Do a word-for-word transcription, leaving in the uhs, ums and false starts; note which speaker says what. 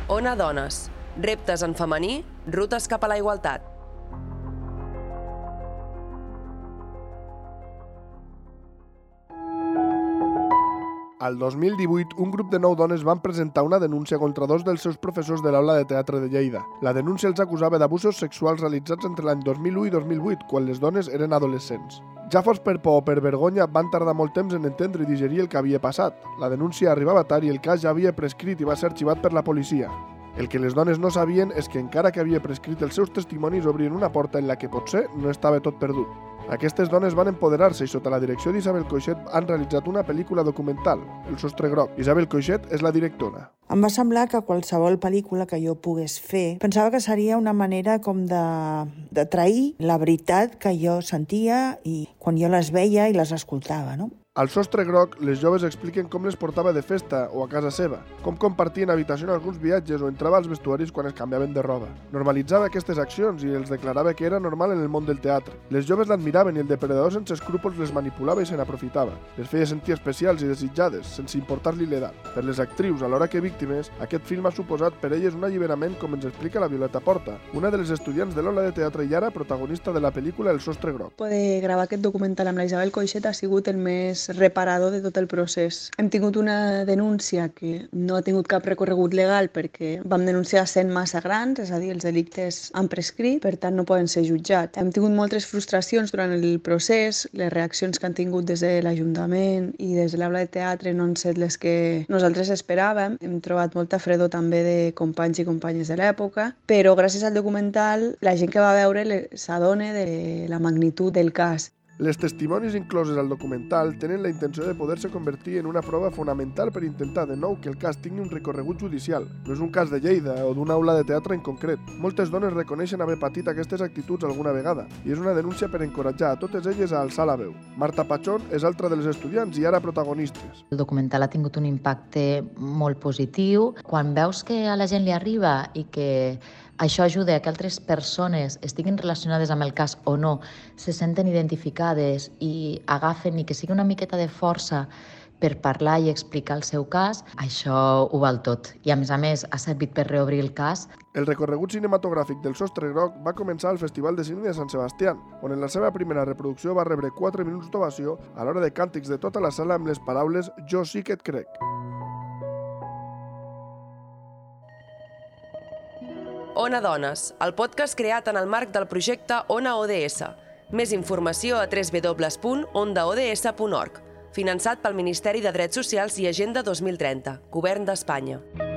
Speaker 1: Ona Dones. Reptes en femení, rutes cap a la igualtat.
Speaker 2: Al dos mil divuit, un grup de nou dones van presentar una denúncia contra dos dels seus professors de l'aula de teatre de Lleida. La denúncia els acusava d'abusos sexuals realitzats entre l'any dos mil u i dos mil vuit, quan les dones eren adolescents. Ja fos per por o per vergonya, van tardar molt temps en entendre i digerir el que havia passat. La denúncia arribava tard i el cas ja havia prescrit i va ser arxivat per la policia. El que les dones no sabien és que encara que havia prescrit, els seus testimonis obrien una porta en la que potser no estava tot perdut. Aquestes dones van empoderar-se i sota la direcció d'Isabel Coixet han realitzat una pel·lícula documental, El sostre groc. Isabel Coixet és la directora.
Speaker 3: Em va semblar que qualsevol pel·lícula que jo pogués fer, pensava que seria una manera com de, de trair la veritat que jo sentia i quan jo les veia i les escoltava, no?
Speaker 2: Al sostre groc, les joves expliquen com les portava de festa o a casa seva, com compartien habitació en alguns viatges o entrava als vestuaris quan es canviaven de roba. Normalitzava aquestes accions i els declarava que era normal en el món del teatre. Les joves l'admiraven i el depredador sense escrúpols les manipulava i se n'aprofitava. Les feia sentir especials i desitjades, sense importar-li l'edat. Per les actrius, alhora que víctimes, aquest film ha suposat per elles un alliberament, com ens explica la Violeta Porta, una de les estudiants de l'Aula de Teatre i ara protagonista de la pel·lícula El sostre groc.
Speaker 4: Poder gravar aquest documental amb la Isabel Coixet ha sigut el més reparador de tot el procés. Hem tingut una denúncia que no ha tingut cap recorregut legal perquè vam denunciar sent massa grans, és a dir, els delictes han prescrit, per tant no poden ser jutjats. Hem tingut moltes frustracions durant el procés, les reaccions que han tingut des de l'Ajuntament i des de l'Aula de Teatre no han set les que nosaltres esperàvem. Hem trobat molta fredor també de companys i companyes de l'època, però gràcies al documental la gent que va veure s'adona de la magnitud del cas.
Speaker 2: Les testimonis incloses al documental tenen la intenció de poder-se convertir en una prova fonamental per intentar de nou que el cas tingui un recorregut judicial. No és un cas de Lleida o d'una aula de teatre en concret. Moltes dones reconeixen haver patit aquestes actituds alguna vegada i és una denúncia per encoratjar a totes elles a alçar la veu. Marta Pachón és altra de les estudiants i ara protagonistes.
Speaker 5: El documental ha tingut un impacte molt positiu. Quan veus que a la gent li arriba i que això ajuda a que altres persones estiguin relacionades amb el cas o no, se senten identificades i agafen i que sigui una miqueta de força per parlar i explicar el seu cas, això ho val tot. I a més a més ha servit per reobrir el cas.
Speaker 2: El recorregut cinematogràfic del Sostre Groc va començar al Festival de Cine de Sant Sebastián, on en la seva primera reproducció va rebre quatre minuts d'ovació a l'hora de càntics de tota la sala amb les paraules «Jo sí que et crec».
Speaker 1: Ona Dones, el podcast creat en el marc del projecte Ona O D S. Més informació a w w w punt onda o d s punt org. Finançat pel Ministeri de Drets Socials i Agenda dos mil trenta, Govern d'Espanya.